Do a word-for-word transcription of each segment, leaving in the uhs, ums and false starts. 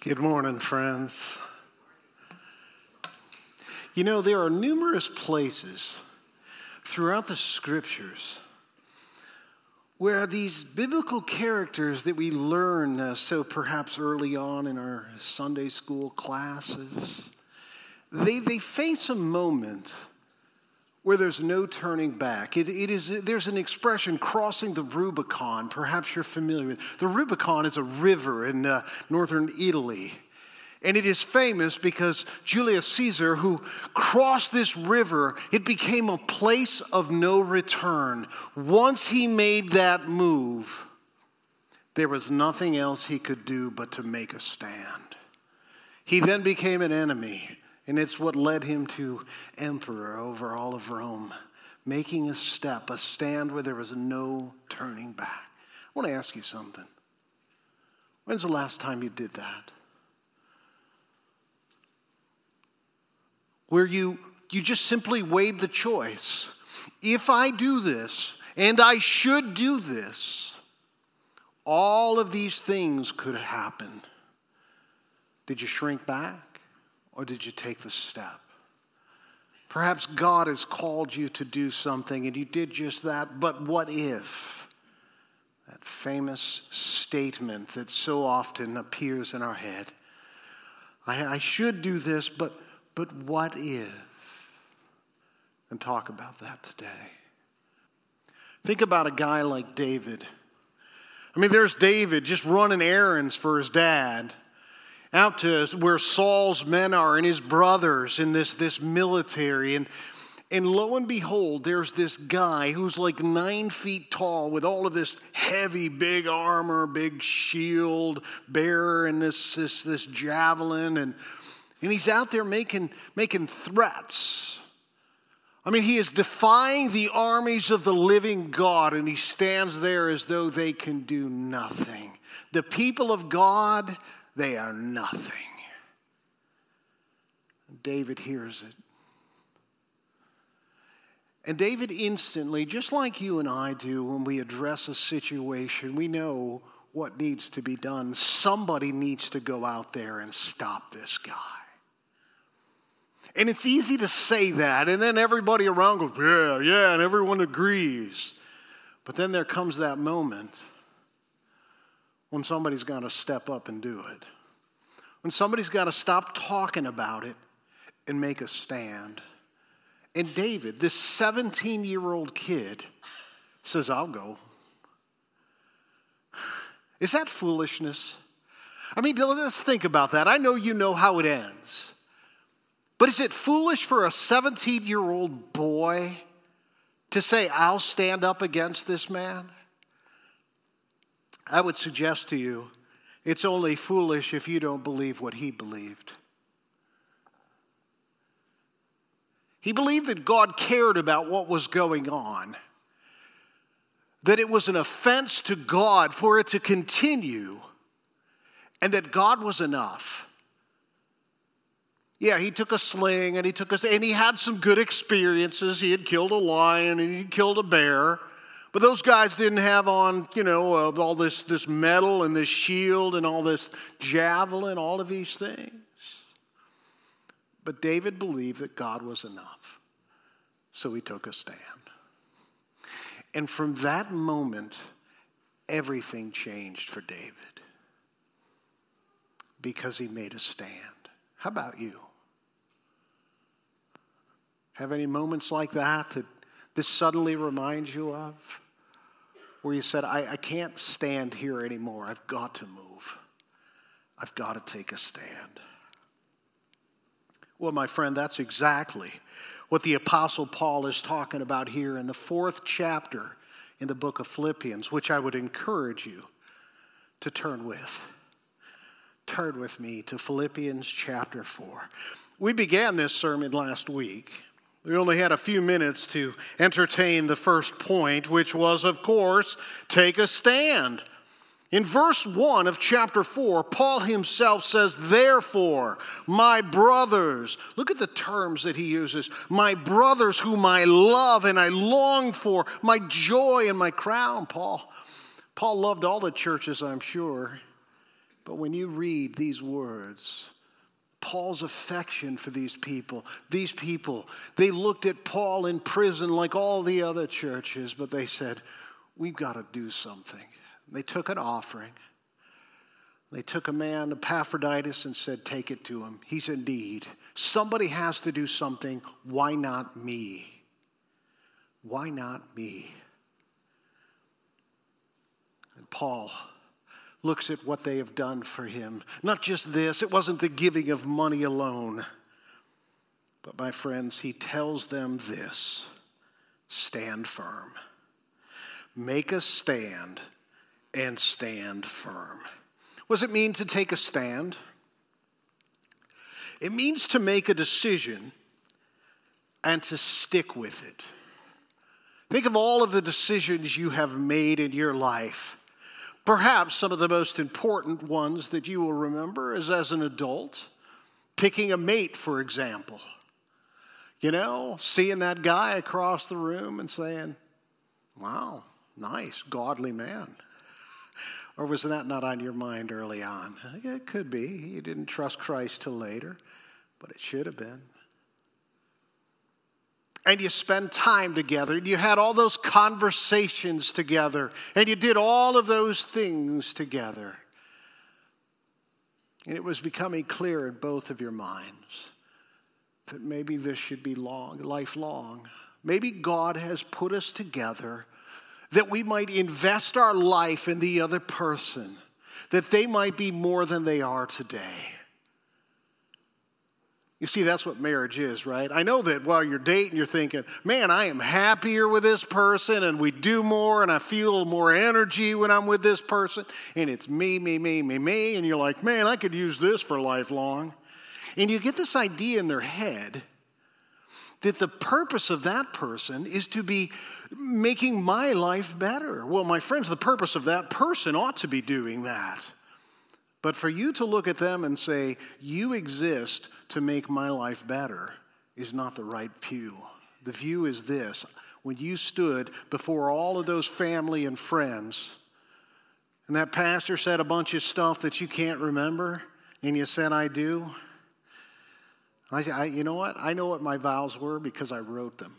Good morning, friends. You know, there are numerous places throughout the scriptures where these biblical characters that we learn uh, so perhaps early on in our Sunday school classes, they, they face a moment where there's no turning back. It, it is, there's an expression, crossing the Rubicon. Perhaps you're familiar with it. The Rubicon is a river in uh, northern Italy. And it is famous because Julius Caesar, who crossed this river, it became a place of no return. Once he made that move, there was nothing else he could do but to make a stand. He then became an enemy. And it's what led him to emperor over all of Rome, making a step, a stand where there was no turning back. I want to ask you something. When's the last time you did that? Where you, you just simply weighed the choice. If I do this, and I should do this, all of these things could happen. Did you shrink back? Or did you take the step? Perhaps God has called you to do something and you did just that, but what if? That famous statement that so often appears in our head. I, I should do this, but, but what if? And talk about that today. Think about a guy like David. I mean, there's David just running errands for his dad, out to where Saul's men are and his brothers in this, this military. And, and lo and behold, there's this guy who's like nine feet tall with all of this heavy, big armor, big shield bearer and this, this, this javelin. And, and he's out there making, making threats. I mean, he is defying the armies of the living God, and he stands there as though they can do nothing. The people of God, they are nothing. David hears it. And David instantly, just like you and I do when we address a situation, we know what needs to be done. Somebody needs to go out there and stop this guy. And it's easy to say that, and then everybody around goes, yeah, yeah, and everyone agrees. But then there comes that moment when somebody's got to step up and do it. When somebody's got to stop talking about it and make a stand. And David, this seventeen-year-old kid, says, I'll go. Is that foolishness? I mean, let's think about that. I know you know how it ends. But is it foolish for a seventeen-year-old boy to say, I'll stand up against this man? I would suggest to you, it's only foolish if you don't believe what he believed. He believed that God cared about what was going on, that it was an offense to God for it to continue, and that God was enough. Yeah, he took a sling and he took a, and he had some good experiences. He had killed a lion and he killed a bear. But those guys didn't have on, you know, uh, all this, this metal and this shield and all this javelin, all of these things. But David believed that God was enough. So he took a stand. And from that moment, everything changed for David. Because he made a stand. How about you? Have any moments like that that this suddenly reminds you of? Where you said, I, I can't stand here anymore. I've got to move. I've got to take a stand. Well, my friend, that's exactly what the Apostle Paul is talking about here in the fourth chapter in the book of Philippians, which I would encourage you to turn with. Turn with me to Philippians chapter four. We began this sermon last week. We only had a few minutes to entertain the first point, which was, of course, take a stand. In verse one of chapter four, Paul himself says, therefore, my brothers, look at the terms that he uses, my brothers whom I love and I long for, my joy and my crown. Paul, Paul loved all the churches, I'm sure. But when you read these words, Paul's affection for these people, these people, they looked at Paul in prison like all the other churches, but they said, we've got to do something. They took an offering. They took a man, Epaphroditus, and said, take it to him. He's in need. Somebody has to do something. Why not me? Why not me? And Paul looks at what they have done for him. Not just this, it wasn't the giving of money alone. But my friends, he tells them this: stand firm. Make a stand and stand firm. What does it mean to take a stand? It means to make a decision and to stick with it. Think of all of the decisions you have made in your life. Perhaps some of the most important ones that you will remember is as an adult, picking a mate, for example. You know, seeing that guy across the room and saying, wow, nice, godly man. Or was that not on your mind early on? It could be. You didn't trust Christ till later, but it should have been. And you spend time together, and you had all those conversations together, and you did all of those things together. And it was becoming clear in both of your minds that maybe this should be long, lifelong. Maybe God has put us together that we might invest our life in the other person, that they might be more than they are today. You see, that's what marriage is, right? I know that while you're dating, you're thinking, man, I am happier with this person, and we do more, and I feel more energy when I'm with this person, and it's me, me, me, me, me, and you're like, man, I could use this for lifelong. And you get this idea in their head that the purpose of that person is to be making my life better. Well, my friends, the purpose of that person ought to be doing that. But for you to look at them and say, you exist to make my life better, is not the right view. The view is this: when you stood before all of those family and friends, and that pastor said a bunch of stuff that you can't remember, and you said, I do. I said, I, you know what? I know what my vows were because I wrote them.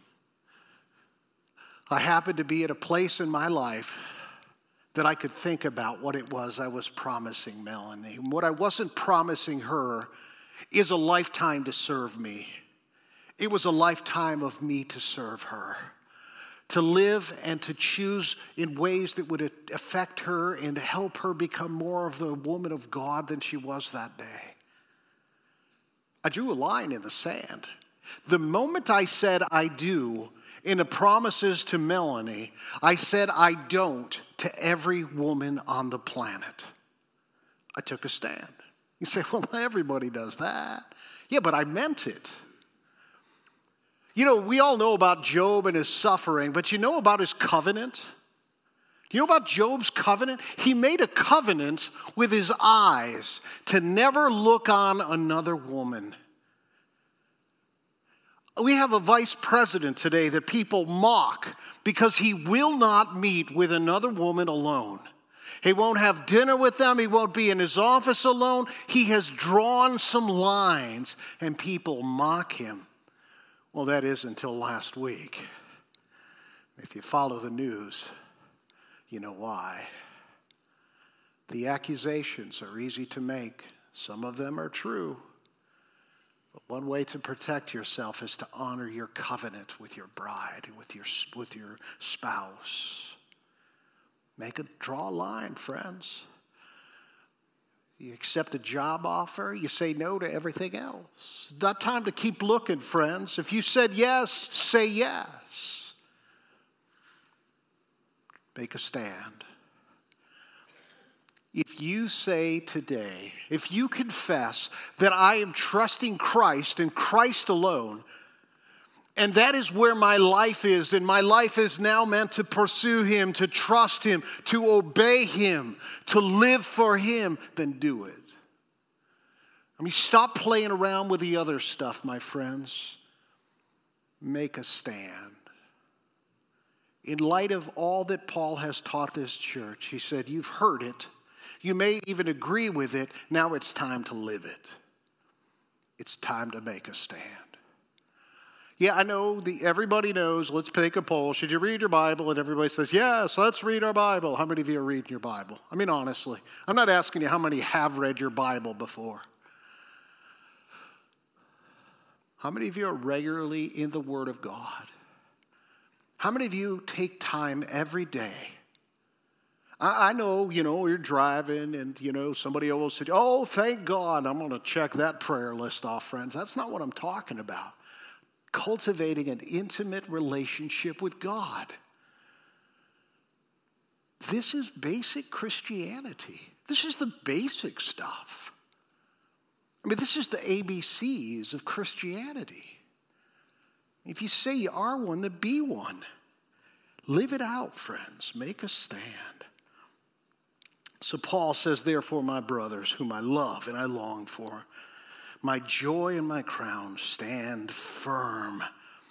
I happened to be at a place in my life that I could think about what it was I was promising Melanie. And what I wasn't promising her is a lifetime to serve me. It was a lifetime of me to serve her, to live and to choose in ways that would affect her and help her become more of the woman of God than she was that day. I drew a line in the sand. The moment I said I do in the promises to Melanie, I said I don't to every woman on the planet. I took a stand. You say, well, everybody does that. Yeah, but I meant it. You know, we all know about Job and his suffering, but you know about his covenant? Do you know about Job's covenant? He made a covenant with his eyes to never look on another woman. We have a vice president today that people mock because he will not meet with another woman alone. He won't have dinner with them. He won't be in his office alone. He has drawn some lines, and people mock him. Well, that is until last week. If you follow the news, you know why. The accusations are easy to make. Some of them are true. But one way to protect yourself is to honor your covenant with your bride, with your, with your spouse. Make a draw a line, friends. You accept a job offer, you say no to everything else. It's not time to keep looking, friends. If you said yes, say yes. Make a stand. If you say today, if you confess that I am trusting Christ and Christ alone, and that is where my life is, and my life is now meant to pursue Him, to trust Him, to obey Him, to live for Him, then do it. I mean, stop playing around with the other stuff, my friends. Make a stand. In light of all that Paul has taught this church, he said, you've heard it. You may even agree with it. Now it's time to live it. It's time to make a stand. Yeah, I know the, everybody knows, let's take a poll. Should you read your Bible? And everybody says, yes, let's read our Bible. How many of you are reading your Bible? I mean, honestly, I'm not asking you how many have read your Bible before. How many of you are regularly in the Word of God? How many of you take time every day? I, I know, you know, you're driving and, you know, somebody always said, oh, thank God, I'm going to check that prayer list off, friends. That's not what I'm talking about. Cultivating an intimate relationship with God. This is basic Christianity. This is the basic stuff. I mean, this is the A B Cs of Christianity. If you say you are one, then be one. Live it out, friends. Make a stand. So Paul says, therefore, my brothers, whom I love and I long for, my joy and my crown, stand firm.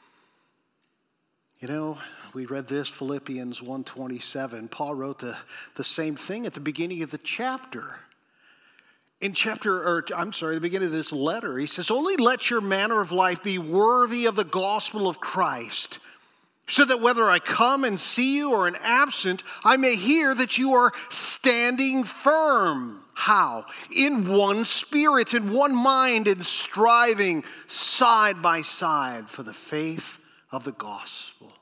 You know, we read this, Philippians one twenty-seven. Paul wrote the, the same thing at the beginning of the chapter. In chapter, or I'm sorry, the beginning of this letter, he says, only let your manner of life be worthy of the gospel of Christ, so that whether I come and see you or am absent, I may hear that you are standing firm. How? In one spirit, in one mind, and striving side by side for the faith of the gospel.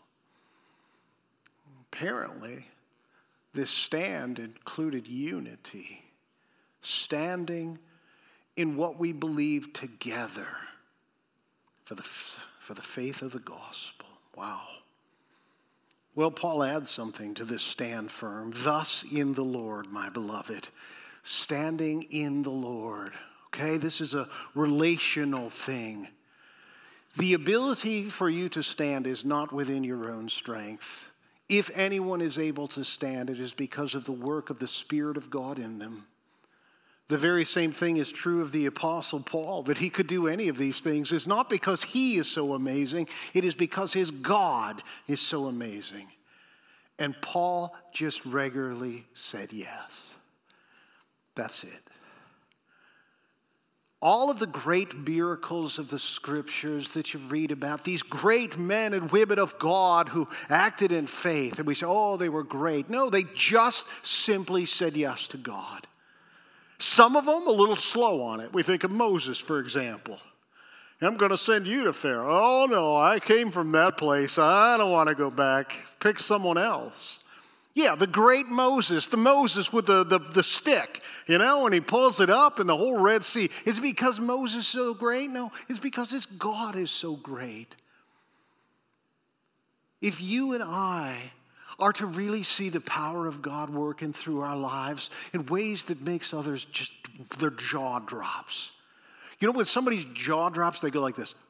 Apparently, this stand included unity. Standing in what we believe together for the, for the faith of the gospel. Wow. Well, Paul adds something to this stand firm. Thus in the Lord, my beloved. Standing in the Lord. Okay, this is a relational thing. The ability for you to stand is not within your own strength. If anyone is able to stand, it is because of the work of the Spirit of God in them. The very same thing is true of the Apostle Paul, that he could do any of these things is not because he is so amazing, it is because his God is so amazing. And Paul just regularly said yes. That's it. All of the great miracles of the scriptures that you read about, these great men and women of God who acted in faith, and we say, oh, they were great. No, they just simply said yes to God. Some of them a little slow on it. We think of Moses, for example. I'm going to send you to Pharaoh. Oh, no, I came from that place. I don't want to go back. Pick someone else. Yeah, the great Moses, the Moses with the, the, the stick, you know, and he pulls it up in the whole Red Sea. Is it because Moses is so great? No, it's because his God is so great. If you and I are to really see the power of God working through our lives in ways that makes others just, their jaw drops. You know, when somebody's jaw drops, they go like this.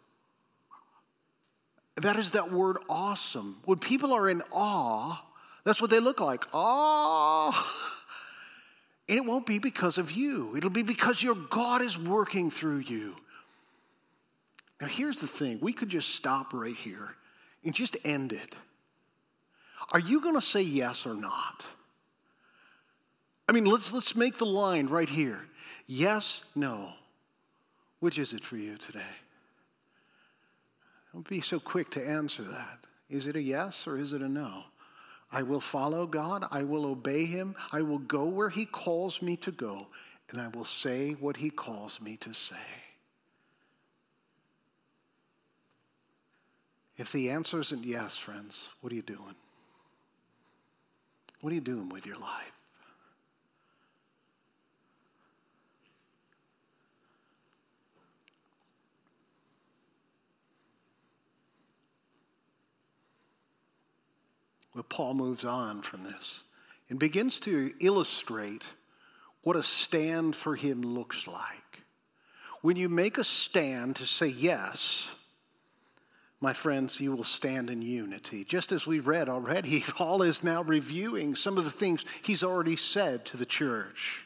That is that word awesome. When people are in awe, that's what they look like. Awe. And it won't be because of you. It'll be because your God is working through you. Now, here's the thing. We could just stop right here and just end it. Are you going to say yes or not? I mean, let's let's make the line right here. Yes, no. Which is it for you today? Don't be so quick to answer that. Is it a yes or is it a no? I will follow God. I will obey him. I will go where he calls me to go. And I will say what he calls me to say. If the answer isn't yes, friends, what are you doing? What are you doing with your life? Well, Paul moves on from this and begins to illustrate what a stand for him looks like. When you make a stand to say yes, my friends, you will stand in unity. Just as we read already, Paul is now reviewing some of the things he's already said to the church.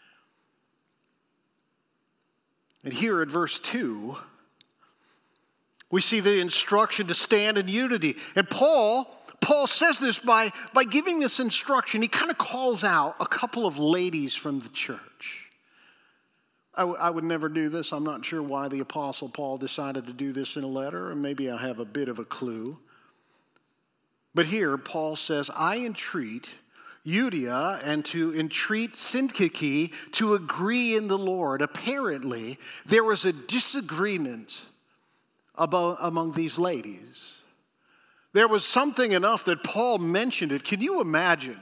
And here at verse two, we see the instruction to stand in unity. And Paul, Paul says this by, by giving this instruction. He kind of calls out a couple of ladies from the church. I, w- I would never do this. I'm not sure why the Apostle Paul decided to do this in a letter, or maybe I have a bit of a clue. But here, Paul says, I entreat Euodia and to entreat Syntyche to agree in the Lord. Apparently, there was a disagreement about, among these ladies. There was something enough that Paul mentioned it. Can you imagine?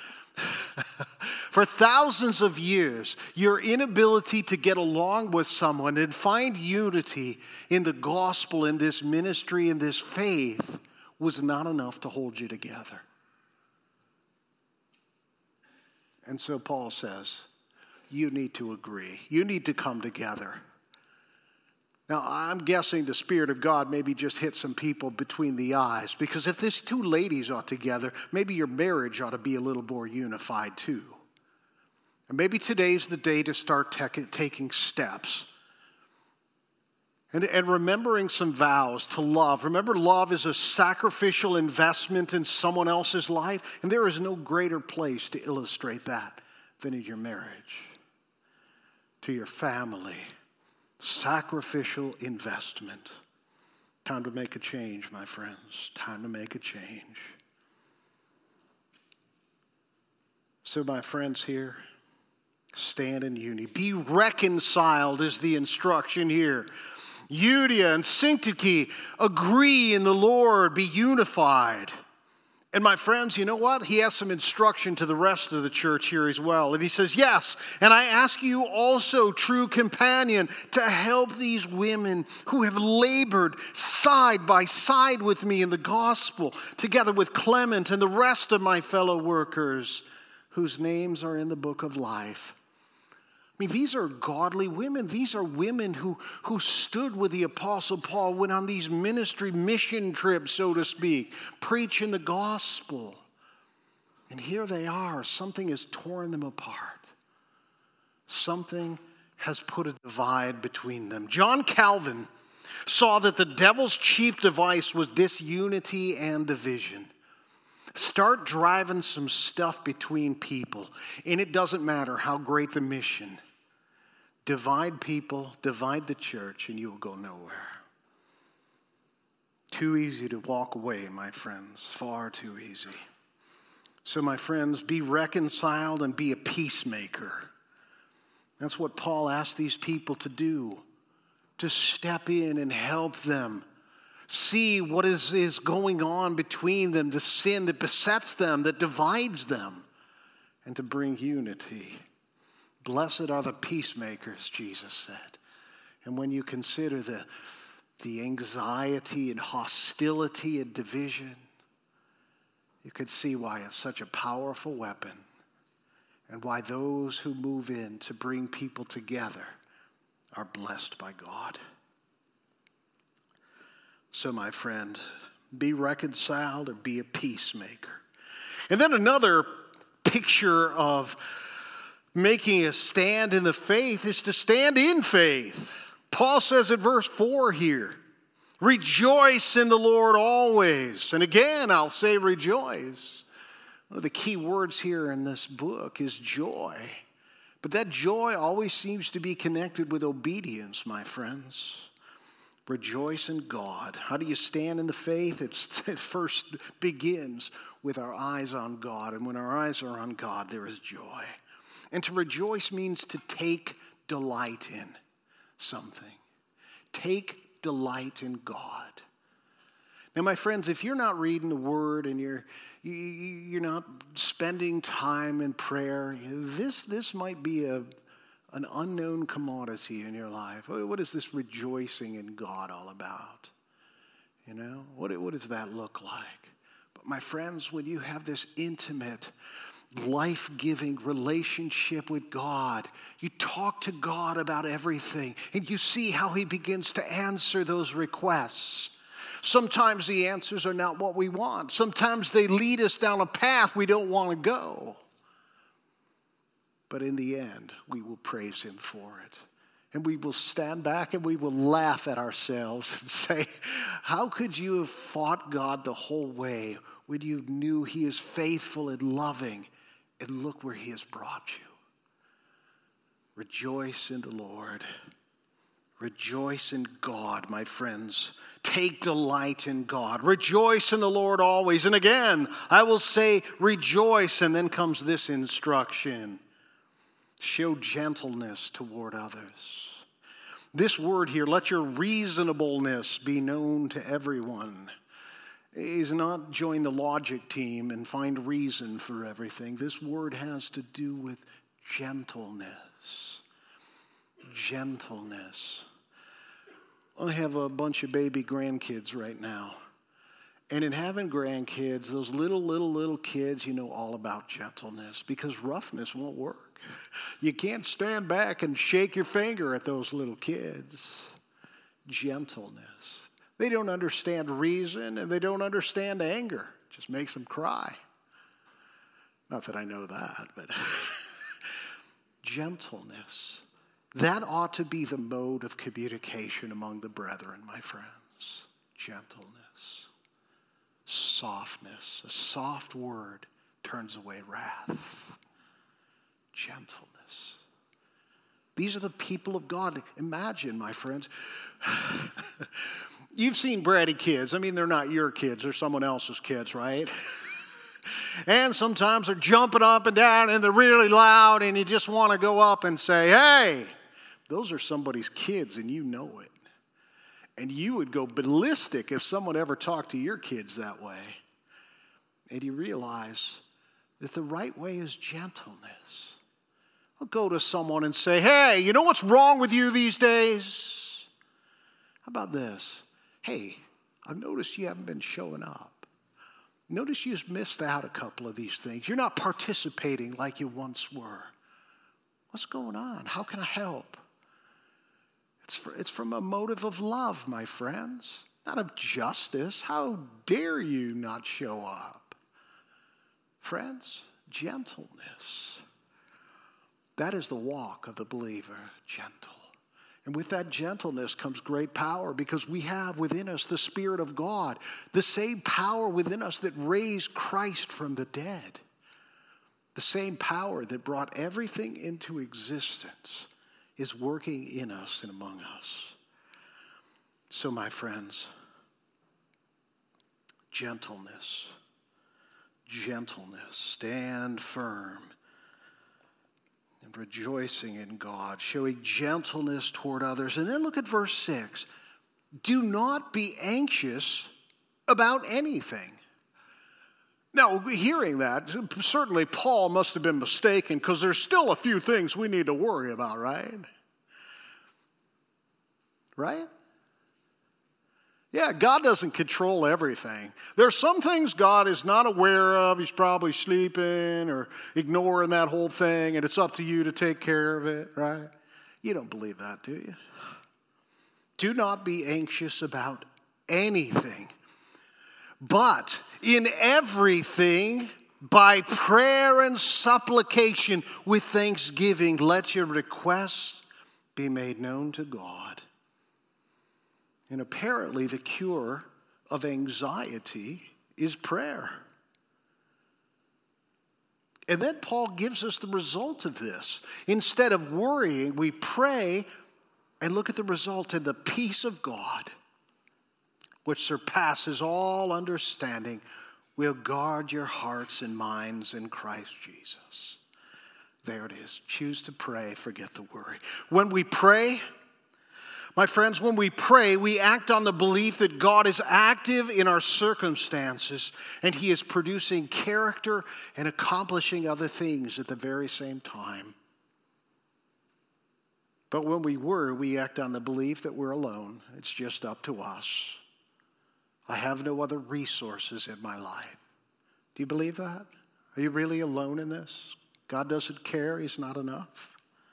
For thousands of years, your inability to get along with someone and find unity in the gospel, in this ministry, in this faith, was not enough to hold you together. And so Paul says, you need to agree. You need to come together. Now, I'm guessing the Spirit of God maybe just hit some people between the eyes, because if these two ladies are together, maybe your marriage ought to be a little more unified too. And maybe today's the day to start te- taking steps. And, and remembering some vows to love. Remember, love is a sacrificial investment in someone else's life. And there is no greater place to illustrate that than in your marriage. To your family. Sacrificial investment. Time to make a change, my friends. Time to make a change. So, my friends here, stand in unity. Be reconciled is the instruction here. Euodia and Syntyche, agree in the Lord, be unified. And my friends, you know what? He has some instruction to the rest of the church here as well. And he says, yes, and I ask you also, true companion, to help these women who have labored side by side with me in the gospel, together with Clement and the rest of my fellow workers, whose names are in the book of life. I mean, these are godly women. These are women who, who stood with the Apostle Paul, went on these ministry mission trips, so to speak, preaching the gospel. And here they are. Something has torn them apart. Something has put a divide between them. John Calvin saw that the devil's chief device was disunity and division. Start driving some stuff between people, and it doesn't matter how great the mission. Divide people, divide the church, and you will go nowhere. Too easy to walk away, my friends. Far too easy. So, my friends, be reconciled and be a peacemaker. That's what Paul asked these people to do, to step in and help them. See what is, is going on between them, the sin that besets them, that divides them, and to bring unity. Blessed are the peacemakers, Jesus said. And when you consider the, the anxiety and hostility and division, you could see why it's such a powerful weapon and why those who move in to bring people together are blessed by God. So, my friend, be reconciled or be a peacemaker. And then another picture of making a stand in the faith is to stand in faith. Paul says in verse four here, rejoice in the Lord always. And again, I'll say rejoice. One of the key words here in this book is joy. But that joy always seems to be connected with obedience, my friends. Rejoice in God. How do you stand in the faith? It's, it first begins with our eyes on God. And when our eyes are on God, there is joy. And to rejoice means to take delight in something. Take delight in God. Now, my friends, if you're not reading the Word and you're you, you're not spending time in prayer, this this might be a an unknown commodity in your life. What is this rejoicing in God all about? You know, what, what does that look like? But my friends, when you have this intimate, life-giving relationship with God, you talk to God about everything, and you see how he begins to answer those requests. Sometimes the answers are not what we want. Sometimes they lead us down a path we don't want to go. But in the end, we will praise him for it. And we will stand back and we will laugh at ourselves and say, how could you have fought God the whole way when you knew he is faithful and loving, and look where he has brought you. Rejoice in the Lord. Rejoice in God, my friends. Take delight in God. Rejoice in the Lord always. And again, I will say rejoice. And then comes this instruction. Show gentleness toward others. This word here, let your reasonableness be known to everyone, is not join the logic team and find reason for everything. This word has to do with gentleness. Gentleness. I have a bunch of baby grandkids right now. And in having grandkids, those little, little, little kids, you know all about gentleness because roughness won't work. You can't stand back and shake your finger at those little kids. Gentleness. They don't understand reason and they don't understand anger. It just makes them cry. Not that I know that, but gentleness. That ought to be the mode of communication among the brethren, my friends. Gentleness. Softness. A soft word turns away wrath. Gentleness. These are the people of God. Imagine, my friends. You've seen bratty kids. I mean, they're not your kids. They're someone else's kids, right? And sometimes they're jumping up and down and they're really loud and you just want to go up and say, hey, those are somebody's kids and you know it. And you would go ballistic if someone ever talked to your kids that way. And you realize that the right way is gentleness. I'll go to someone and say, hey, you know what's wrong with you these days? How about this? Hey, I've noticed you haven't been showing up. Notice you've missed out a couple of these things. You're not participating like you once were. What's going on? How can I help? It's, for, it's from a motive of love, my friends, not of justice. How dare you not show up? Friends, gentleness. That is the walk of the believer, gentle. And with that gentleness comes great power because we have within us the Spirit of God, the same power within us that raised Christ from the dead, the same power that brought everything into existence is working in us and among us. So, my friends, gentleness, gentleness, stand firm and rejoicing in God, showing gentleness toward others. And then look at verse six. Do not be anxious about anything. Now, hearing that, certainly Paul must have been mistaken because there's still a few things we need to worry about, right? Right? Yeah, God doesn't control everything. There are some things God is not aware of. He's probably sleeping or ignoring that whole thing, and it's up to you to take care of it, right? You don't believe that, do you? Do not be anxious about anything. But in everything, by prayer and supplication with thanksgiving, let your requests be made known to God. And apparently the cure of anxiety is prayer. And then Paul gives us the result of this. Instead of worrying, we pray and look at the result in the peace of God, which surpasses all understanding, will guard your hearts and minds in Christ Jesus. There it is. Choose to pray, forget the worry. When we pray, my friends, when we pray, we act on the belief that God is active in our circumstances and He is producing character and accomplishing other things at the very same time. But when we worry, we act on the belief that we're alone. It's just up to us. I have no other resources in my life. Do you believe that? Are you really alone in this? God doesn't care. He's not enough.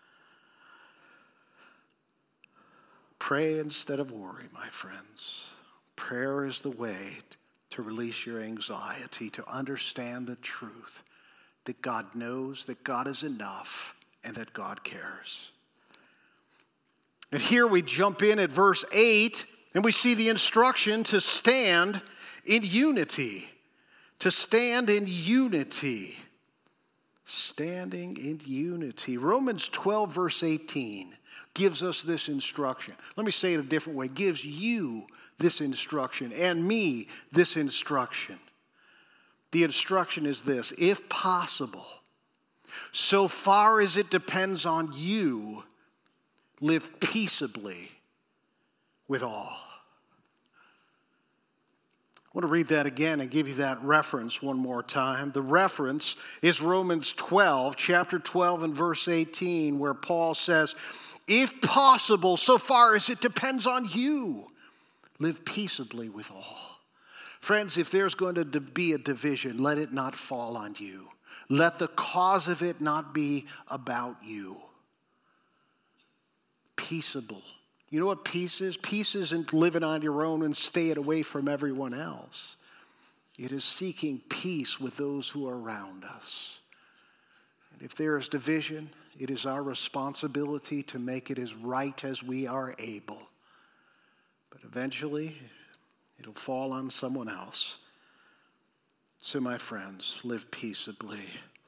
Pray instead of worry, my friends. Prayer is the way to release your anxiety, to understand the truth that God knows, that God is enough, and that God cares. And here we jump in at verse eight, and we see the instruction to stand in unity. to stand in unity. Standing in unity. Romans twelve, verse eighteen gives us this instruction. Let me say it a different way. Gives you this instruction and me this instruction. The instruction is this: if possible, so far as it depends on you, live peaceably with all. I want to read that again and give you that reference one more time. The reference is Romans twelve, chapter twelve and verse eighteen, where Paul says, if possible, so far as it depends on you, live peaceably with all. Friends, if there's going to be a division, let it not fall on you. Let the cause of it not be about you. Peaceable. You know what peace is? Peace isn't living on your own and staying away from everyone else. It is seeking peace with those who are around us. And if there is division, it is our responsibility to make it as right as we are able. But eventually, it'll fall on someone else. So, my friends, live peaceably.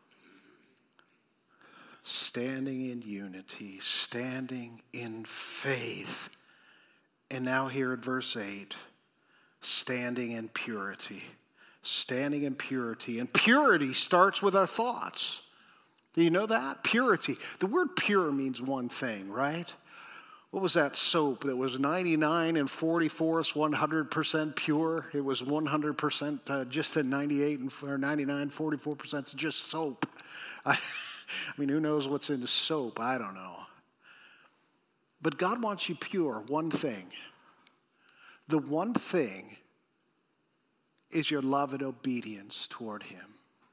Standing in unity, standing in faith. And now here at verse eight, standing in purity. Standing in purity. And purity starts with our thoughts. Do you know that? Purity. The word pure means one thing, right? What was that soap that was ninety-nine and forty-fourths, one hundred percent pure? It was one hundred percent uh, just at ninety-eight and or ninety-nine, forty-four percent just soap. I, I mean, who knows what's in the soap? I don't know. But God wants you pure, one thing. The one thing is your love and obedience toward him.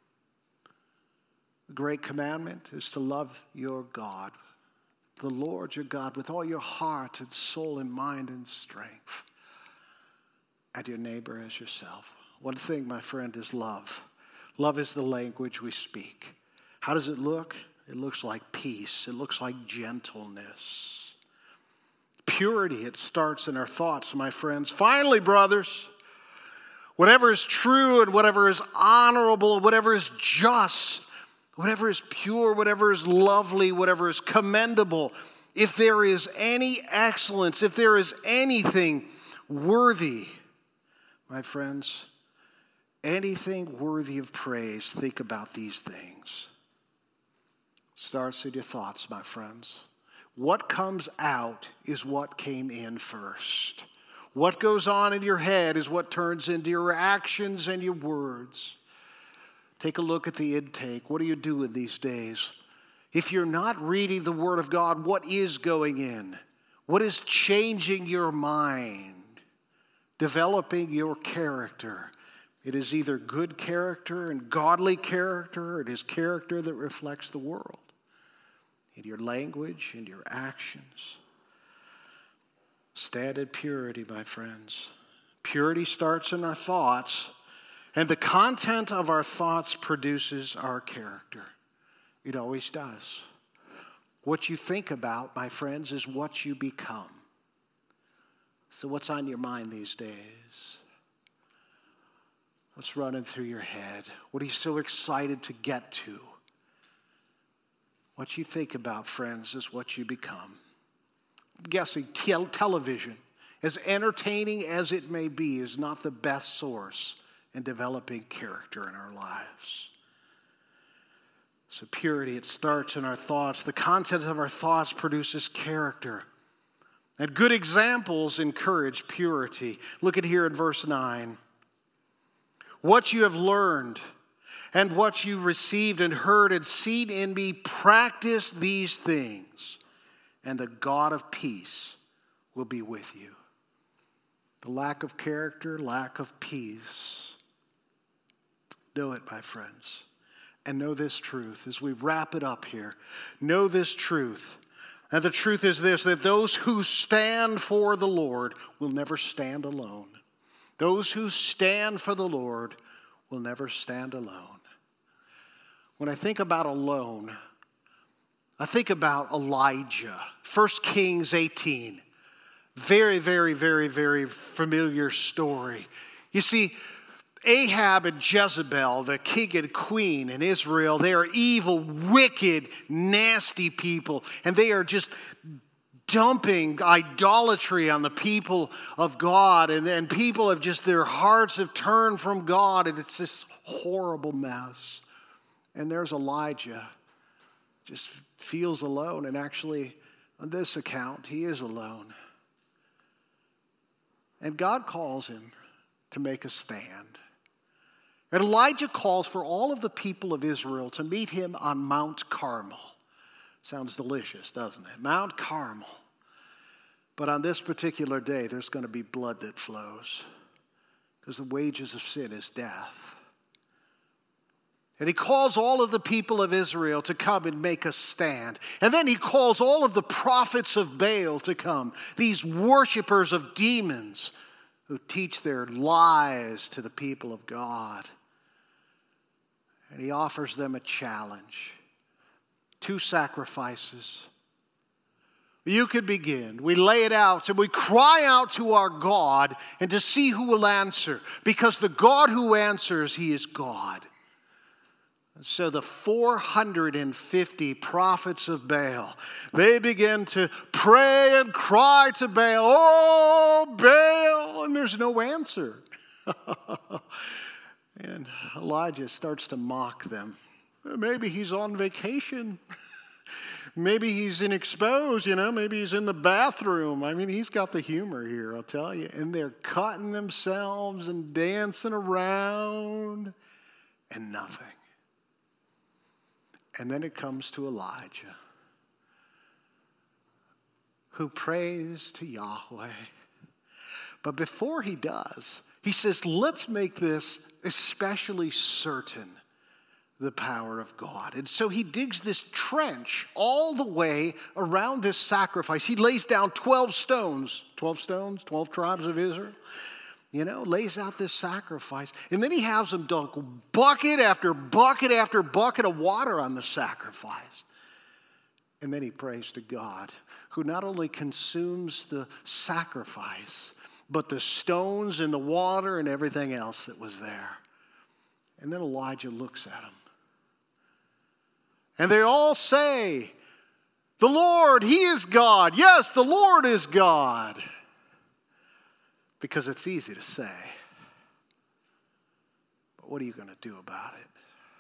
The great commandment is to love your God, the Lord your God, with all your heart and soul and mind and strength, and your neighbor as yourself. One thing, my friend, is love. Love is the language we speak. How does it look? It looks like peace. It looks like gentleness. Purity, it starts in our thoughts, my friends. Finally, brothers, whatever is true and whatever is honorable, whatever is just, whatever is pure, whatever is lovely, whatever is commendable, if there is any excellence, if there is anything worthy, my friends, anything worthy of praise, think about these things. Starts in your thoughts, my friends. What comes out is what came in first. What goes on in your head is what turns into your actions and your words. Take a look at the intake. What are you doing these days? If you're not reading the Word of God, what is going in? What is changing your mind? Developing your character. It is either good character and godly character, or it is character that reflects the world. In your language, in your actions. Stand in purity, my friends. Purity starts in our thoughts, and the content of our thoughts produces our character. It always does. What you think about, my friends, is what you become. So what's on your mind these days? What's running through your head? What are you so excited to get to? What you think about, friends, is what you become. I'm guessing te- television, as entertaining as it may be, is not the best source in developing character in our lives. So purity, it starts in our thoughts. The content of our thoughts produces character. And good examples encourage purity. Look at here in verse nine. What you have learned and what you received and heard and seen in me, practice these things, and the God of peace will be with you. The lack of character, lack of peace. Know it, my friends. And know this truth as we wrap it up here. Know this truth. And the truth is this, that those who stand for the Lord will never stand alone. Those who stand for the Lord will never stand alone. When I think about alone, I think about Elijah. First Kings eighteen. Very, very, very, very familiar story. You see, Ahab and Jezebel, the king and queen in Israel, they are evil, wicked, nasty people. And they are just dumping idolatry on the people of God. And then people have just, their hearts have turned from God. And it's this horrible mess. And there's Elijah, just feels alone. And actually, on this account, he is alone. And God calls him to make a stand. And Elijah calls for all of the people of Israel to meet him on Mount Carmel. Sounds delicious, doesn't it? Mount Carmel. But on this particular day, there's going to be blood that flows, because the wages of sin is death. And he calls all of the people of Israel to come and make a stand. And then he calls all of the prophets of Baal to come, these worshipers of demons who teach their lies to the people of God. And he offers them a challenge. Two sacrifices. You could begin. We lay it out and we cry out to our God and to see who will answer. Because the God who answers, he is God. And so the four hundred fifty prophets of Baal, they begin to pray and cry to Baal. Oh, Baal! And there's no answer. And Elijah starts to mock them. Maybe he's on vacation. Maybe he's inexposed, you know. Maybe he's in the bathroom. I mean, he's got the humor here, I'll tell you. And they're cutting themselves and dancing around and nothing. And then it comes to Elijah, who prays to Yahweh. But before he does, he says, let's make this especially certain, the power of God. And so he digs this trench all the way around this sacrifice. He lays down twelve stones, twelve stones, twelve tribes of Israel, you know, lays out this sacrifice. And then he has them dunk bucket after bucket after bucket of water on the sacrifice. And then he prays to God, who not only consumes the sacrifice, but the stones and the water and everything else that was there. And then Elijah looks at him. And they all say, the Lord, he is God. Yes, the Lord is God. Because it's easy to say. But what are you going to do about it?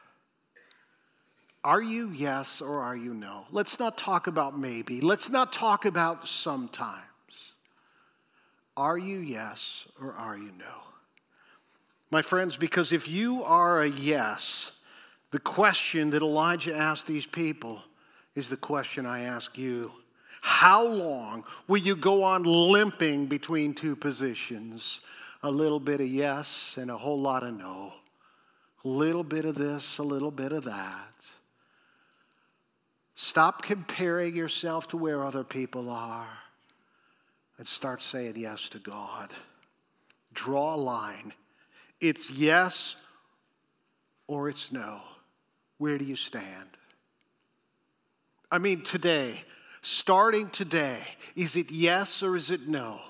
Are you yes or are you no? Let's not talk about maybe. Let's not talk about sometimes. Are you yes or are you no? My friends, because if you are a yes, the question that Elijah asked these people is the question I ask you. How long will you go on limping between two positions? A little bit of yes and a whole lot of no. A little bit of this, a little bit of that. Stop comparing yourself to where other people are and start saying yes to God. Draw a line. It's yes or it's no. Where do you stand? I mean, today, starting today, is it yes or is it no?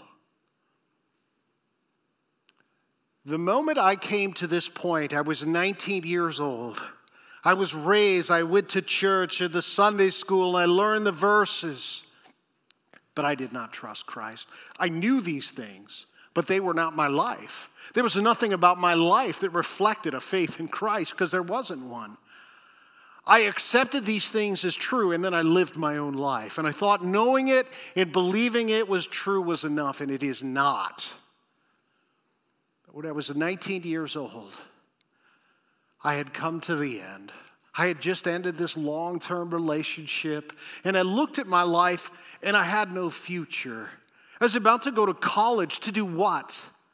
The moment I came to this point, I was nineteen years old. I was raised, I went to church and the Sunday school, and I learned the verses. But I did not trust Christ. I knew these things, but they were not my life. There was nothing about my life that reflected a faith in Christ, because there wasn't one. I accepted these things as true, and then I lived my own life. And I thought knowing it and believing it was true was enough, and it is not. But when I was nineteen years old, I had come to the end. I had just ended this long-term relationship, and I looked at my life, and I had no future. I was about to go to college to do what?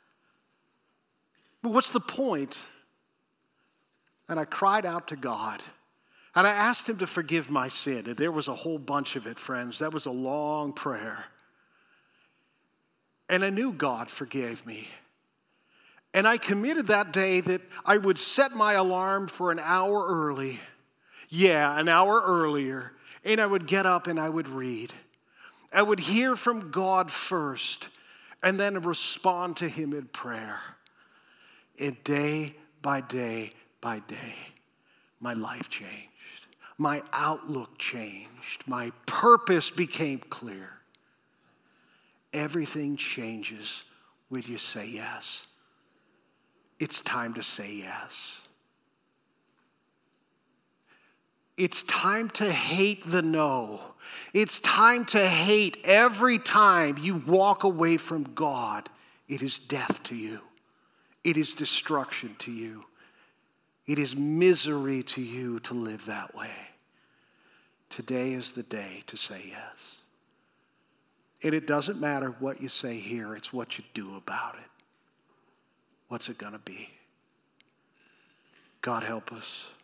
But what's the point? And I cried out to God. And I asked him to forgive my sin. And there was a whole bunch of it, friends. That was a long prayer. And I knew God forgave me. And I committed that day that I would set my alarm for an hour early. Yeah, an hour earlier. And I would get up and I would read. I would hear from God first and then respond to him in prayer. And day by day by day, my life changed. My outlook changed. My purpose became clear. Everything changes when you say yes. It's time to say yes. It's time to hate the no. It's time to hate every time you walk away from God. It is death to you. It is destruction to you. It is misery to you to live that way. Today is the day to say yes. And it doesn't matter what you say here, it's what you do about it. What's it going to be? God help us.